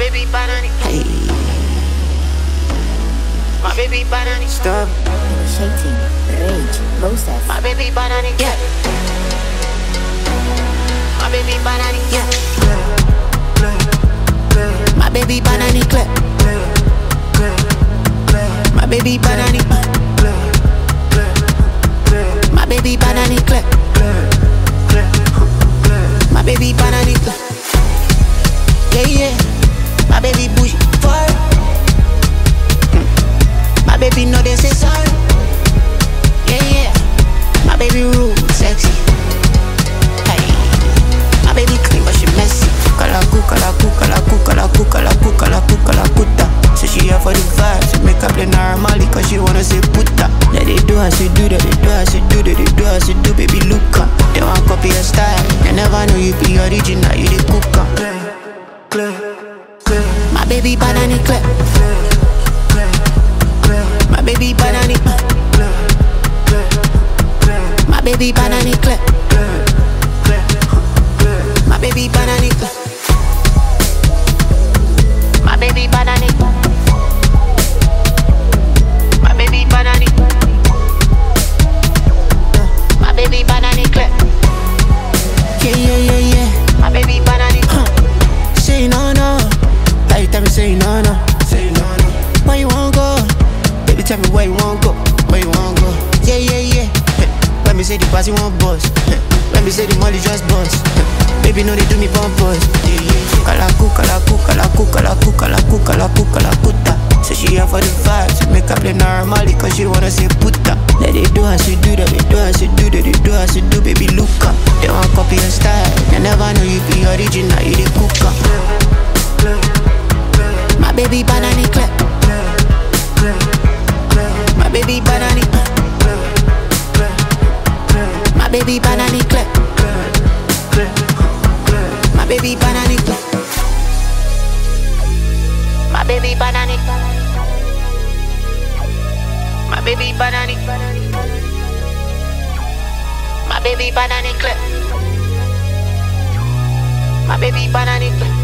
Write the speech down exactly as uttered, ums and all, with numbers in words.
baby banana. Hey. My baby banana. Stop. Initiating rage process. My baby banana. Yeah. My baby banana. Yeah. My baby banana clip. My baby banana. My baby banana clip. My baby banana clip. Yeah, yeah. My baby bougie for my baby know they say sorry. Yeah, yeah. My baby rude, sexy. Hey. My baby clean but she messy. Kalaku, kalaku, kalaku, kalaku, kalaku, kalaku, kalakuta. So she here for the vibes. Make up the normally cause she wanna say puta. Let it do as she do, that they do as she do, that they do as she do, baby look up. They want copy your style. They never know you be original, you the cooker. My baby banana clip. My baby banana. My baby banana clip. My baby banana clip. My baby banana. My baby banana. My baby banana clip. Yeah, yeah, yeah, yeah. My baby banana. Huh. Say no, no. Like tell me say no, no. Say no, no. Where you wanna go? Baby tell me where you wanna go. Where you wanna go? Yeah, yeah, yeah. Hey. Let me say the party won't bust. Hey. Let me say the money just bust. Hey. Baby know they do me bumpers. Yeah, yeah. Kalaku, kalaku, kalaku, kalaku, kalaku, kalaku, kalakuta. So she here for the vibes. Make up the normally cause she wanna say puta. Let it do as she do, that they do as she do, that they do as she do, baby look up. They want copy your style. They never know you be original, you the cooker. My baby banana clip. My baby banana. My baby banana clip. My baby banana clip. My baby banana. My baby banana. My baby banana clip. My baby banana clip.